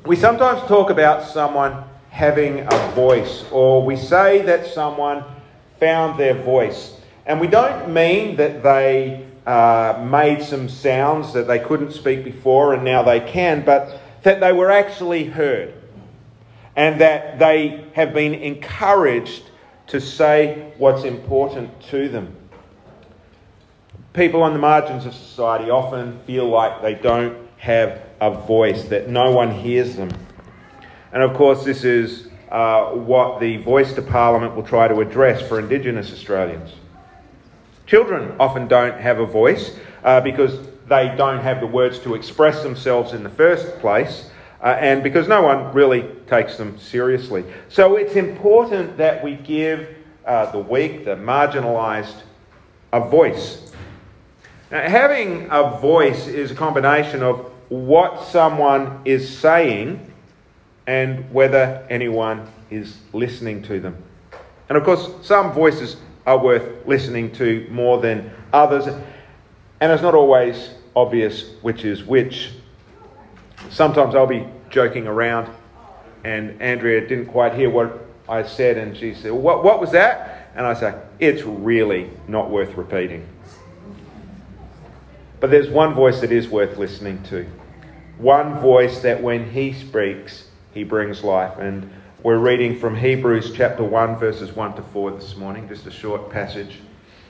We sometimes talk about someone having a voice, or we say that someone found their voice. And we don't mean that they made some sounds that they couldn't speak before and now they can, but that they were actually heard and that they have been encouraged to say what's important to them. People on the margins of society often feel like they don't have a voice, that no one hears them. And of course, this is what the Voice to Parliament will try to address for Indigenous Australians. Children often don't have a voice because they don't have the words to express themselves in the first place, and because no one really takes them seriously. So it's important that we give the weak, the marginalised, a voice. Now, having a voice is a combination of what someone is saying and whether anyone is listening to them. And of course, some voices are worth listening to more than others, and it's not always obvious which is which. Sometimes I'll be joking around and Andrea didn't quite hear what I said, and she said, what was that? And I say, it's really not worth repeating. But there's one voice that is worth listening to. One voice that when he speaks, he brings life. And we're reading from Hebrews chapter 1, verses 1 to 4 this morning, just a short passage.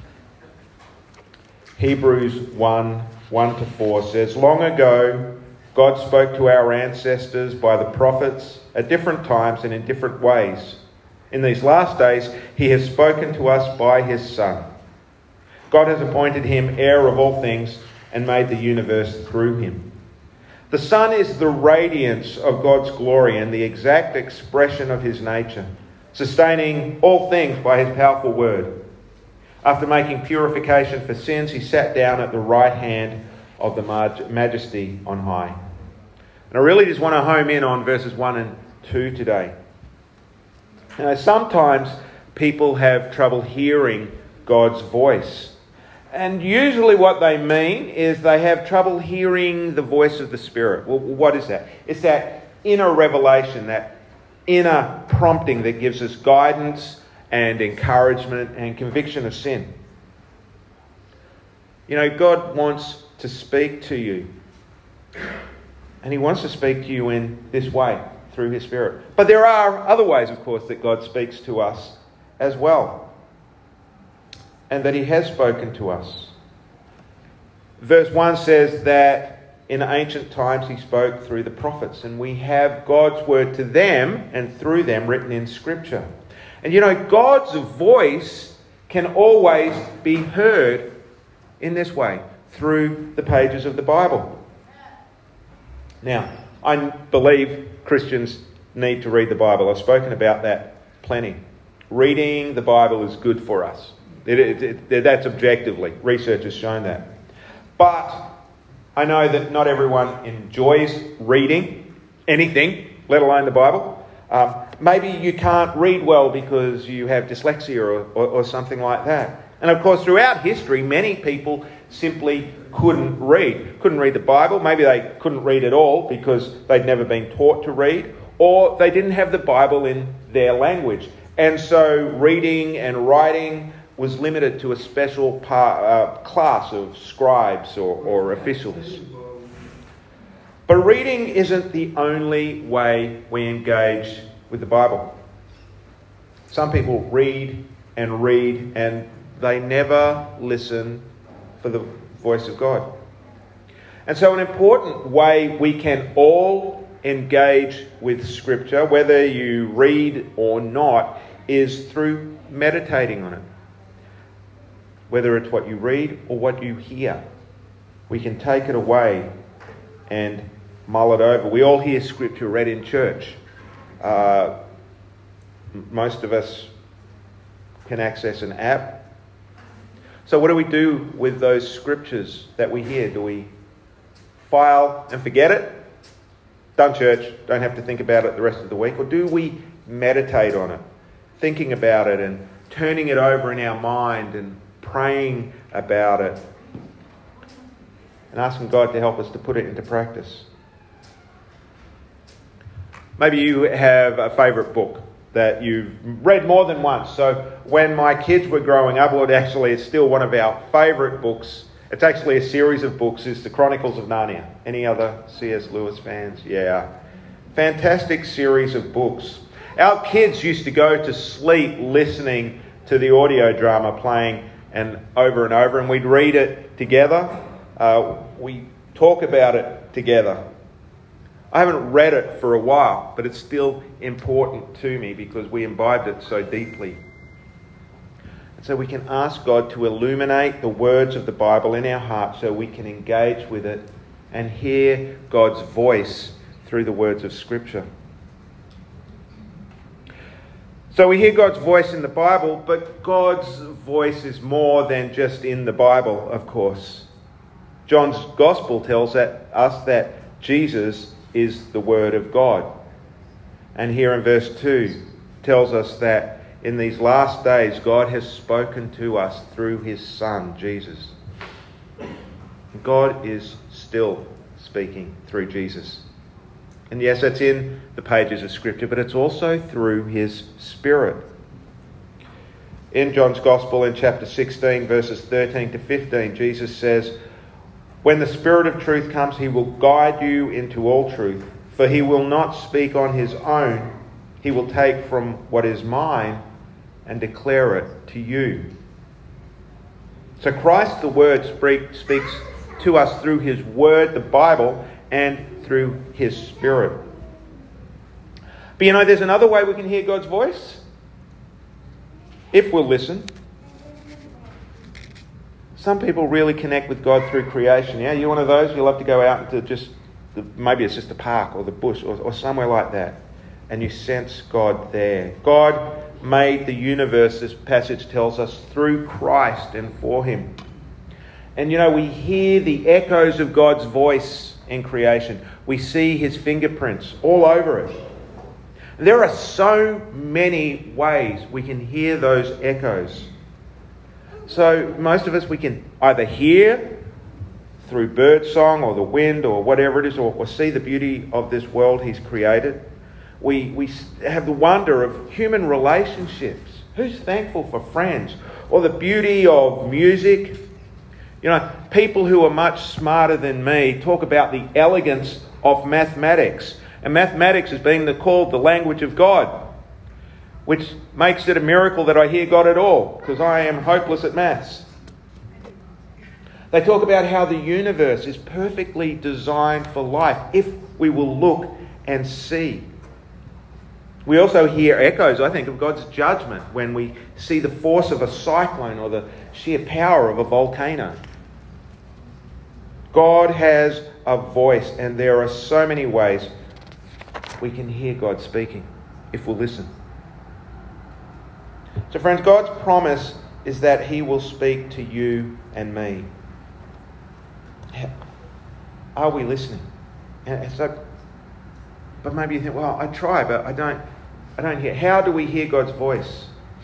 Hebrews 1, 1 to 4 says, "Long ago, God spoke to our ancestors by the prophets at different times and in different ways. In these last days, he has spoken to us by his Son. God has appointed him heir of all things and made the universe through him. The Son is the radiance of God's glory and the exact expression of his nature, sustaining all things by his powerful word. After making purification for sins, he sat down at the right hand of the Majesty on high." And I really just want to home in on verses 1 and 2 today. Now, sometimes people have trouble hearing God's voice. And usually what they mean is they have trouble hearing the voice of the Spirit. Well, what is that? It's that inner revelation, that inner prompting that gives us guidance and encouragement and conviction of sin. You know, God wants to speak to you. And he wants to speak to you in this way, through his Spirit. But there are other ways, of course, that God speaks to us as well. And that he has spoken to us. Verse 1 says that in ancient times he spoke through the prophets, and we have God's word to them and through them written in Scripture. And you know, God's voice can always be heard in this way, through the pages of the Bible. Now, I believe Christians need to read the Bible. I've spoken about that plenty. Reading the Bible is good for us. That's objectively. Research has shown that. But I know that not everyone enjoys reading anything, let alone the Bible. Maybe you can't read well because you have dyslexia or something like that. And of course, throughout history, many people simply couldn't read the Bible. Maybe they couldn't read at all because they'd never been taught to read, or they didn't have the Bible in their language. And so reading and writing was limited to a special class of scribes or officials. But reading isn't the only way we engage with the Bible. Some people read and they never listen for the voice of God. And so an important way we can all engage with Scripture, whether you read or not, is through meditating on it. Whether it's what you read or what you hear, we can take it away and mull it over. We all hear Scripture read in church. Most of us can access an app. So what do we do with those Scriptures that we hear? Do we file and forget it? Done church, don't have to think about it the rest of the week. Or do we meditate on it, thinking about it and turning it over in our mind and praying about it and asking God to help us to put it into practice? Maybe you have a favourite book that you've read more than once. So when my kids were growing up, well, actually it's still one of our favourite books. It's actually a series of books. It's the Chronicles of Narnia. Any other C.S. Lewis fans? Yeah. Fantastic series of books. Our kids used to go to sleep listening to the audio drama playing and over, and we'd read it together. We talk about it together. I haven't read it for a while, but it's still important to me because we imbibed it so deeply. And so we can ask God to illuminate the words of the Bible in our hearts so we can engage with it and hear God's voice through the words of Scripture. So we hear God's voice in the Bible, but God's voice is more than just in the Bible, of course. John's Gospel tells us that Jesus is the Word of God. And here in verse 2 tells us that in these last days God has spoken to us through His Son, Jesus. God is still speaking through Jesus. And yes, that's in the pages of Scripture, but it's also through His Spirit. In John's Gospel, in chapter 16, verses 13 to 15, Jesus says, "When the Spirit of truth comes, He will guide you into all truth, for He will not speak on His own. He will take from what is mine and declare it to you." So Christ the Word speaks to us through His Word, the Bible, and through His Spirit. But you know, there's another way we can hear God's voice. If we'll listen. Some people really connect with God through creation. Yeah, you're one of those. You'll have to go out into maybe it's just a park or the bush or somewhere like that. And you sense God there. God made the universe, this passage tells us, through Christ and for Him. And you know, we hear the echoes of God's voice in creation. We see His fingerprints all over it. There are so many ways we can hear those echoes. So most of us, we can either hear through birdsong or the wind or whatever it is, or see the beauty of this world He's created. We have the wonder of human relationships. Who's thankful for friends? Or the beauty of music. You know, people who are much smarter than me talk about the elegance of mathematics. And mathematics is being called the language of God, which makes it a miracle that I hear God at all, because I am hopeless at maths. They talk about how the universe is perfectly designed for life if we will look and see. We also hear echoes, I think, of God's judgment when we see the force of a cyclone or the sheer power of a volcano. God has a voice, and there are so many ways we can hear God speaking if we'll listen. So friends, God's promise is that He will speak to you and me. Are we listening? But maybe you think, well, I try, but I don't hear. How do we hear God's voice?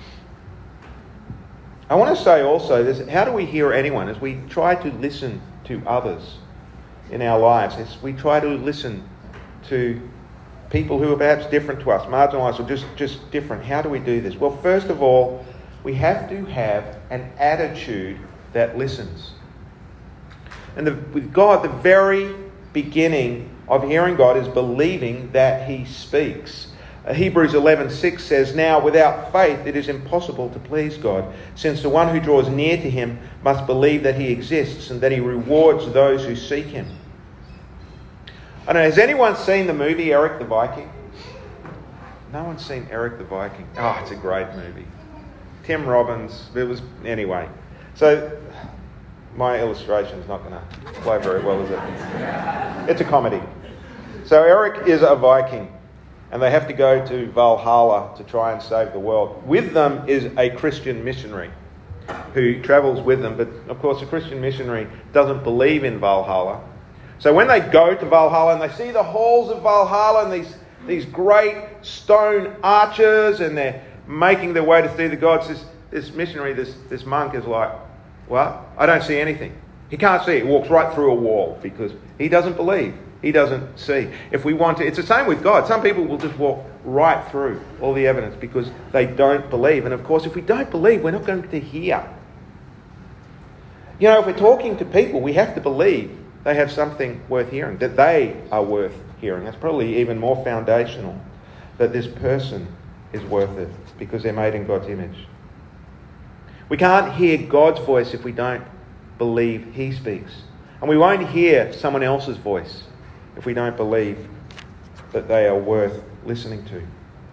I want to say also this: how do we hear anyone? As we try to listen to others in our lives, as we try to listen to people who are perhaps different to us, marginalised or just different. How do we do this? Well, first of all, we have to have an attitude that listens. And with God, the very beginning of hearing God is believing that He speaks. Hebrews 11:6 says, "Now without faith it is impossible to please God, since the one who draws near to Him must believe that He exists and that He rewards those who seek Him." I don't know, has anyone seen the movie Eric the Viking? No one's seen Eric the Viking. Oh, it's a great movie. Tim Robbins, anyway. So, my illustration's not going to play very well, is it? It's a comedy. So Eric is a Viking, and they have to go to Valhalla to try and save the world. With them is a Christian missionary who travels with them, but of course a Christian missionary doesn't believe in Valhalla. So when they go to Valhalla and they see the halls of Valhalla and these great stone arches, and they're making their way to see the gods, this missionary, this monk is like, "What? I don't see anything." He can't see it. He walks right through a wall because he doesn't believe He doesn't see. If we want to, it's the same with God. Some people will just walk right through all the evidence because they don't believe. And of course, if we don't believe, we're not going to hear. You know, if we're talking to people, we have to believe they have something worth hearing, that they are worth hearing. That's probably even more foundational, that this person is worth it because they're made in God's image. We can't hear God's voice if we don't believe He speaks. And we won't hear someone else's voice if we don't believe that they are worth listening to.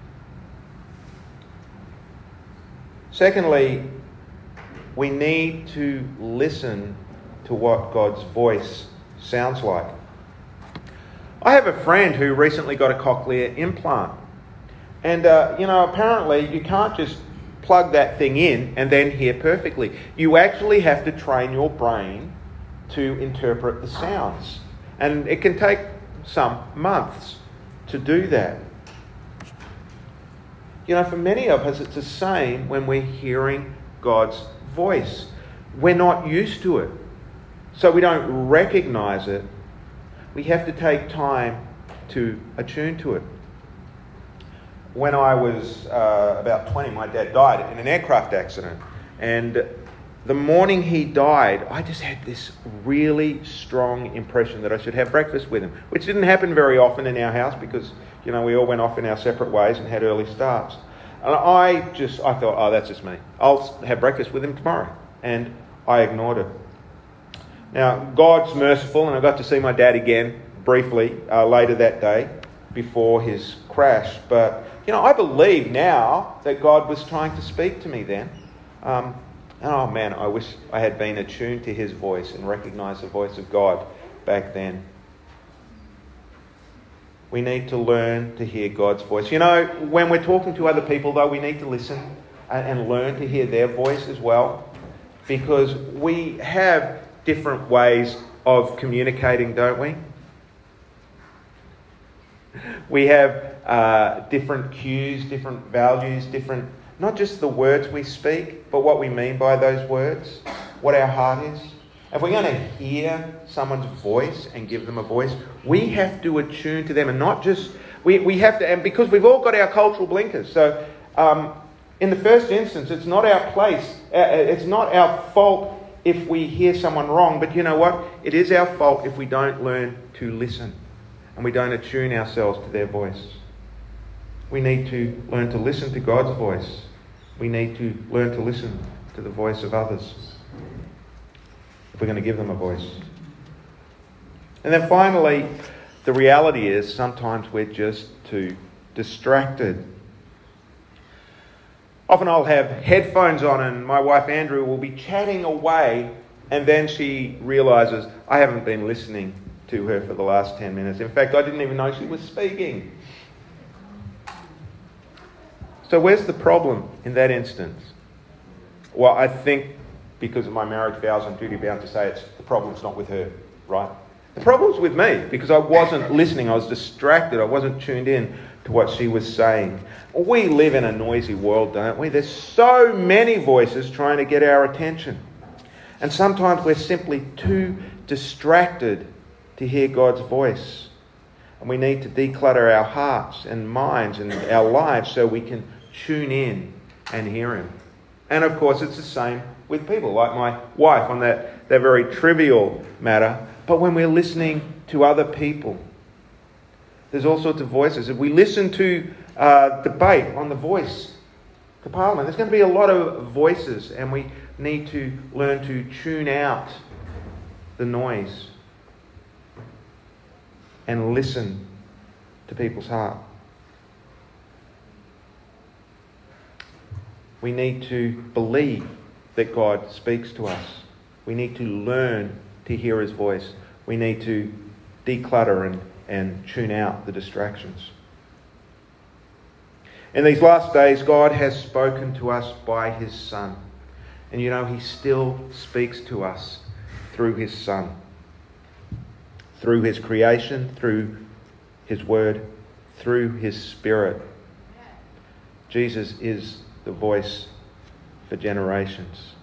Secondly, we need to listen to what God's voice sounds like. I have a friend who recently got a cochlear implant. And, apparently you can't just plug that thing in and then hear perfectly. You actually have to train your brain to interpret the sounds. And it can take some months to do that. You know, for many of us, it's the same when we're hearing God's voice. We're not used to it, so we don't recognize it. We have to take time to attune to it. When I was about 20, my dad died in an aircraft accident. And the morning he died, I just had this really strong impression that I should have breakfast with him, which didn't happen very often in our house because, we all went off in our separate ways and had early starts. And I thought, oh, that's just me. I'll have breakfast with him tomorrow. And I ignored it. Now, God's merciful, and I got to see my dad again briefly later that day before his crash. But, I believe now that God was trying to speak to me then. Oh man, I wish I had been attuned to His voice and recognised the voice of God back then. We need to learn to hear God's voice. When we're talking to other people, though, we need to listen and learn to hear their voice as well, because we have different ways of communicating, don't we? We have different cues, different values, different, not just the words we speak, but what we mean by those words, what our heart is. If we're going to hear someone's voice and give them a voice, we have to attune to them and not just, we have to, and because we've all got our cultural blinkers. So in the first instance, it's not our place, it's not our fault if we hear someone wrong, but you know what? It is our fault if we don't learn to listen and we don't attune ourselves to their voice. We need to learn to listen to God's voice. We need to learn to listen to the voice of others if we're going to give them a voice. And then finally, the reality is sometimes we're just too distracted. Often I'll have headphones on and my wife Andrew will be chatting away, and then she realises I haven't been listening to her for the last 10 minutes. In fact, I didn't even know she was speaking. So where's the problem in that instance? Well, I think because of my marriage vows, I'm duty bound to say the problem's not with her, right? The problem's with me because I wasn't listening. I was distracted. I wasn't tuned in to what she was saying. We live in a noisy world, don't we? There's so many voices trying to get our attention. And sometimes we're simply too distracted to hear God's voice. And we need to declutter our hearts and minds and our lives so we can tune in and hear Him. And of course, it's the same with people, like my wife on that very trivial matter. But when we're listening to other people, there's all sorts of voices. If we listen to debate on The Voice to Parliament, there's going to be a lot of voices, and we need to learn to tune out the noise and listen to people's heart. We need to believe that God speaks to us. We need to learn to hear His voice. We need to declutter and tune out the distractions. In these last days, God has spoken to us by His Son. And He still speaks to us through His Son. Through His creation, through His Word, through His Spirit. Jesus is the voice for generations.